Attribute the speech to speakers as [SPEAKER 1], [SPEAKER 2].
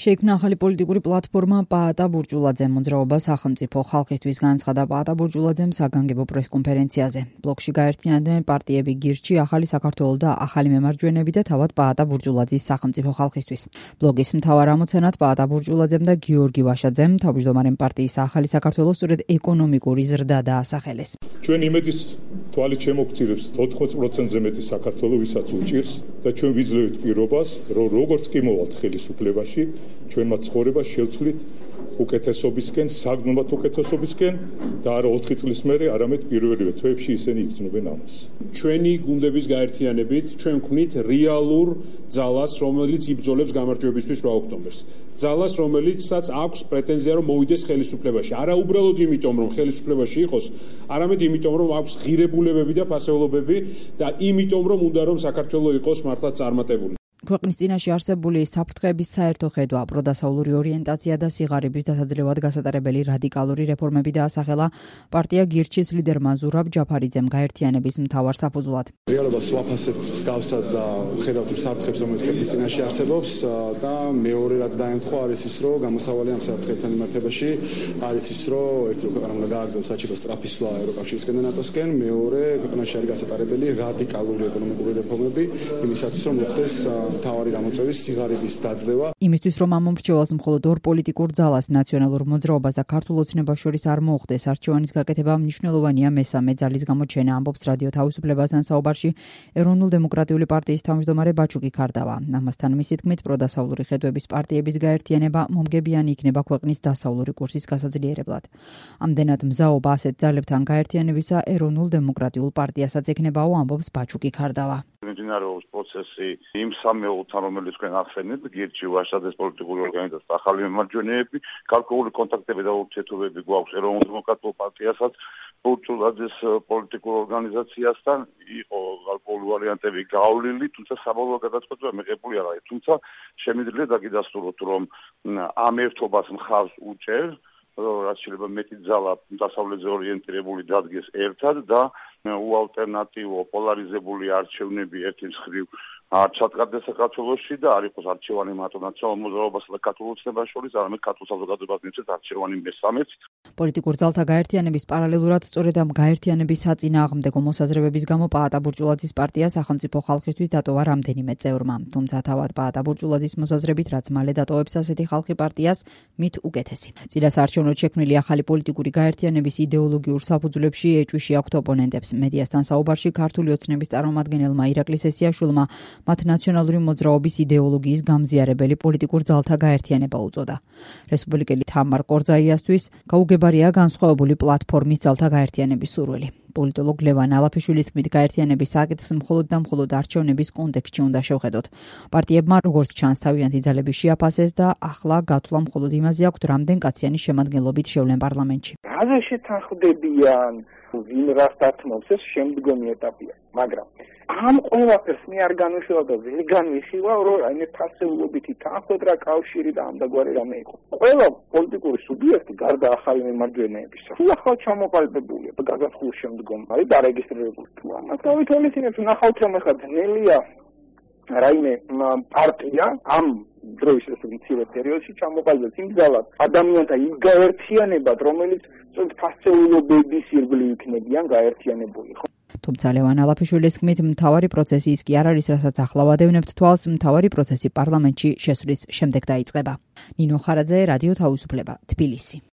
[SPEAKER 1] შეიქმნა ახალი პოლიტიკური პლატფორმა პაატა ბურჭულაძემ მოძრაობა სახელმწიფო ხალხისთვის განაცხადა პაატა ბურჭულაძემ საგანგებო პრესკონფერენციაზე. ბლოკში გაერთიანდნენ პარტიები გირჩი, ახალი საქართველო და ახალი მემარჯვენეები და თავად პაატა ბურჭულაძის სახელმწიფო ხალხისთვის. ბლოგის მთავარ ამოცანად პაატა ბურჭულაძემ და გიორგი ვაშაძემ თავმჯდომარე პარტიის ახალი საქართველო სწორედ ეკონომიკური ზრდა დაასახელეს.
[SPEAKER 2] ჩვენ იმედის თვალით შემოგწირებს 80%-ზე მეტი საქართველო, ვისაც უჭირს და ჩვენ ვიძლევით პირობას, რომ როგორც კი მოვალთ ხელისუფლებაში, ჩვენმა ცხოვრება შევცვლით უკეთესობისკენ, საგნომად უკეთესობისკენ და არა 4 წლის მერე, არამედ პირველივე თვეებში ისინი იგრძნობენ ამას.
[SPEAKER 3] ჩვენი გუნდების გაერთიანებით ჩვენ ვქმნით რეალურ ძალას, რომელიც იბრძოლებს გამარჯვებისთვის 8 ოქტომბერს. ძალას, რომელიცაც აქვს პრეტენზია, რომ მოვიდეს ხელისუფლებაში. არა უბრალოდ იმიტომ, რომ ხელისუფლებაში იყოს, არამედ იმიტომ, რომ აქვს ღირებულებები და ფასეულობები და იმიტომ, რომ უნდა რომ საქართველო იყოს მართლაც წარმატებული.
[SPEAKER 1] ქვეყნის წინაშე არსებული საფრთხეების საერთო ხედვა, პროდასავლური ორიენტაცია და სიღარიბის დასაძლევად გასატარებელი რადიკალური რეფორმები დაასახელა პარტია გირჩის ლიდერმა ზურაბ ჯაფარიძემ გაერთიანების მთავარ საფუძვლად.
[SPEAKER 4] რეალობას ვაფასებთ მსგავსად და ვხედავთ იმ საფრთხებს, რომელიც ქვეყნის წინაშე არსებობს და მეორე რაც დაემთხვა არის ის, რომ გამოსავალი ამ საფრთხებთან მიმართებაში არის ის, რომ ერთი ქვეყანა უნდა გააგზავნოს საჭირო სწრაფი სვლა ევროკავშირისკენ და ნატოსკენ, მეორე ქვეყანაში არის გასატარებელი რადიკალური ეკონომიკური რეფორმები იმისათვის, რომ მოხდეს თავარი გამოწვევის სიღარიბის დაძლევა.
[SPEAKER 1] იმისთვის რომ ამ მომრჩეველს მხოლოდ ორ პოლიტიკურ ძალას, ნაციონალურ მოძრაობას და ქართულ ოცნებას შორის არ მოუხდეს არჩევანის გაკეთება, მნიშვნელოვანია მესამე ძალის გამოჩენა, ამბობს რადიო თავისუფლებასთან საუბარში ეროვნულ-დემოკრატიული პარტიის თავმჯდომარე ბაჩუკი ქარდავა. ამასთან მისი თქმით, პროდასავლური ხედვების პარტიების გაერთიანება მომგებიანი იქნება ქვეყნის დასავლური კურსის გასაძლიერებლად. ამდენად მზაობა ასეთ ძალებთან გაერთიანებისა ეროვნულ-დემოკრატიულ პარტიასაც ექნებაო, ამბობს ბაჩუკი ქარდავა.
[SPEAKER 5] მიმდინარეობს პროცესი იმ სამეულთან, რომელიც თქვენ ახსენეთ, გირჩი, ვაშაძეს პოლიტიკური ორგანიზაცია, ახალი მემარჯვენეები, გარკვეული კონტაქტები და ურთიერთობები გვაქვს ეროვნულ-დემოკრატიულ პარტიასაც, ბურჭულაძის პოლიტიკურ ორგანიზაციასთან, იყო გარკვეული ვარიანტები გავლილი, თუმცა საბოლოო გადაწყვეტილება მიღებული არ არის. თუმცა შემიძლია დაგიდასტუროთ, რომ ამ ერთობას მხარს უჭერ, რაც შეიძლება მეტი ძალა დასავლეთზე ორიენტირებული დადგეს ერთად და უალტერნატივო პოლარიზებული არჩევნები ერთი მხრივ არ ჩატარდეს საქართველოში და არ იყოს არჩევანი მარტო ნაციონალურ მოძრაობასა და ქართულ ოცნებას შორის, არამედ ქართულ საზოგადოებას მივცეთ არჩევანი მესამეც.
[SPEAKER 1] პოლიტიკურ ძალთა გაერთიანების პარალელურად სწორედ ამ გაერთიანების საწინააღმდეგო მოსაზრებების გამო პაატა ბურჭულაძის პარტია სახელმწიფო ხალხისთვის დატოვა რამდენიმე წევრმა. თუმცა თავად პაატა ბურჭულაძის მოსაზრებით, რაც მალე დატოვებს ასეთი ხალხი პარტიას, მით უკეთესი. წინასაარჩევნოდ შექმნილი ახალი პოლიტიკური გაერთიანების იდეოლოგიურ საფუძვლებში ეჭვი აქვთ ოპონენტებს. მედიასთან საუბარში ქართული ოცნების წარმომადგენელმა ირაკლი სესიაშვილმა მათ ნაციონალური მოძრაობის იდეოლოგიის გამზიარებელი პოლიტიკურ ძალთა გაერთიანება უწოდა. რესპუბლიკელი თამარ კორძაიასთვის გაუგებარია განსხვავებული პლატფორმის ძალთა გაერთიანების სურვილი. პოლიტოლოგ ლევან ალაფიშვილის თქმით, გაერთიანების საკითხს მხოლოდ და მხოლოდ არჩევნების კონტექსტში უნდა შევხედოთ. პარტიებმა როგორც ჩანს თავიანთი ძალები შეაფასეს და ახლა გათვლა მხოლოდ იმაზე აქვთ, რამდენ კაციანი შემადგენლობით შევლენ პარლამენტში.
[SPEAKER 6] რაზე შეთანხმდებიან, ვინ რას დათმობს, ეს შემდგომი ეტაპია, მაგრამ ამ ყველაფერს მე არ განვიხილავ და ვერ განვიხილავ, რომ აი ფასეულობითი თანხმდრა კავშირი და ამდაგვარი რამე იყო. ყველა პოლიტიკური სუბიექტი გარდა ახალი მემარჯვენეებისა, ახალ ჩამოყალიბებულია და გაგახსოვს შემდგომ არის დარეგისტრირებული. ამას გავითვალისწინებთ, ნახავთ რომ ახლა ძნელია რაიმე პარტია ამ დროის ეს მცირე პერიოდში ჩამოყალიბებს იმ ძალად ადამიანთა იმ გაერთიანებად, რომელიც ფასეულობების ირგვლივ იქნებიან გაერთიანებული.
[SPEAKER 1] თუმცა ლევან ალაფიშვილის თქმით, მთავარი პროცესი ის კი არ არის, რასაც ახლა ვადევნებთ თვალს, მთავარი პროცესი პარლამენტში შესვლის შემდეგ დაიწყება. ნინო ხარაძე, რადიო თავისუფლება, თბილისი.